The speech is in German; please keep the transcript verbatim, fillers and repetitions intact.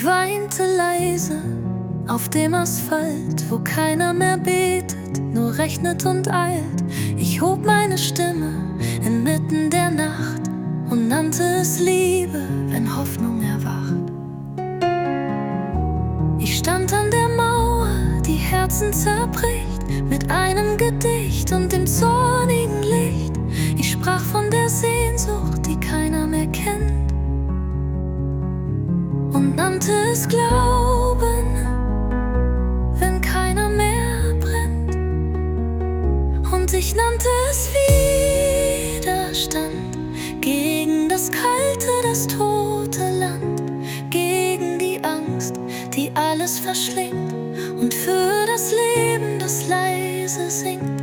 weinte leise auf dem Asphalt, wo keiner mehr betet, nur rechnet und eilt. Ich hob meine Stimme inmitten der Nacht und nannte es Liebe, wenn Hoffnung erwacht. Ich stand an der Mauer, die Herzen zerbricht, mit einem Gedicht und dem zornigen Licht. Ich sprach von der Sehnsucht, die keiner mehr kennt, und nannte es Glauben, wenn keiner mehr brennt. Und ich nannte es Widerstand gegen das kalte, das tote Land, gegen die Angst, die alles verschlingt, und für das Leben, das leise singt.